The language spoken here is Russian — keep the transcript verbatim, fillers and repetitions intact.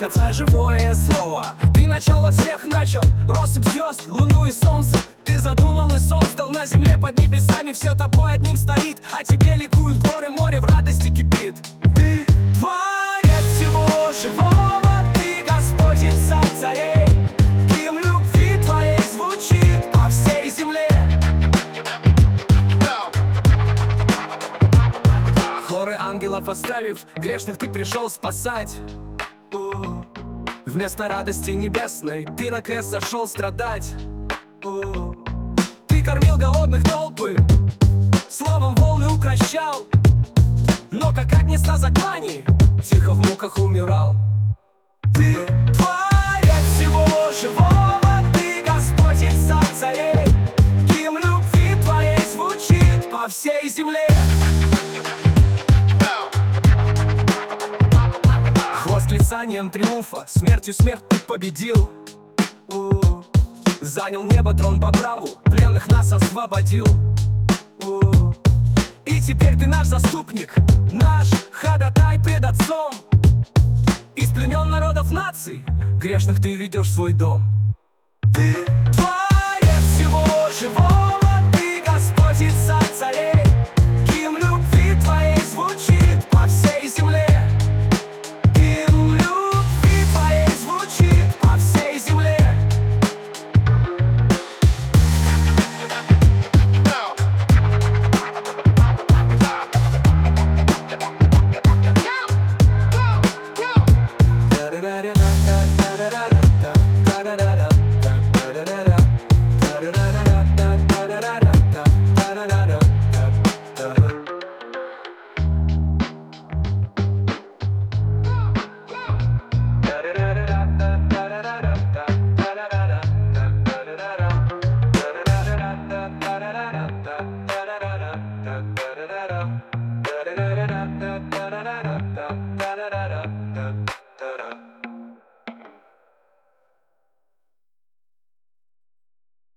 сердце живое слово. Ты начало всех начал, россыпь звезд, луну и солнце. Ты задумал и создал на земле под небесами. Все тобой одним стоит, а тебе ликуют горы, море в радости кипит. Ты творец всего живого, ты Господь и царь царей. Гимн любви твоей звучит по всей земле. Хоры ангелов оставив, грешных ты пришел спасать. У, Вместо радости небесной ты на крест сошел страдать. У, Ты кормил голодных толпы, словом волны укращал. Но как огнец на заклании, тихо в муках умирал. Ты творец всего живого, ты Господь и царь царей. Гимн любви твоей звучит по всей земле. Восклицанием триумфа смертью смерть ты победил. У, Занял небо трон по праву, пленных нас освободил. У, И теперь ты наш заступник, наш ходатай пред Отцом. Из племен народов наций грешных ты ведешь в свой дом. Ты